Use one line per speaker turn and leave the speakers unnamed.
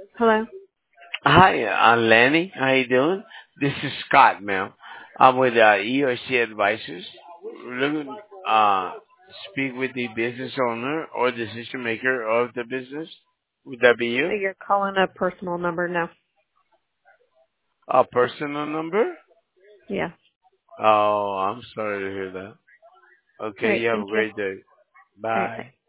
Hello.
Hi, I'm Lenny. How you doing? This is Scott, ma'am. I'm with ERC Advisors. Looking speak with the business owner or decision maker of the business. Would that be you?
You're calling a personal number now.
A personal number?
Yeah.
Oh, I'm sorry to hear that.
All
Okay,
right.
you have a
Thank you.
great day.
All right. Bye.
Bye.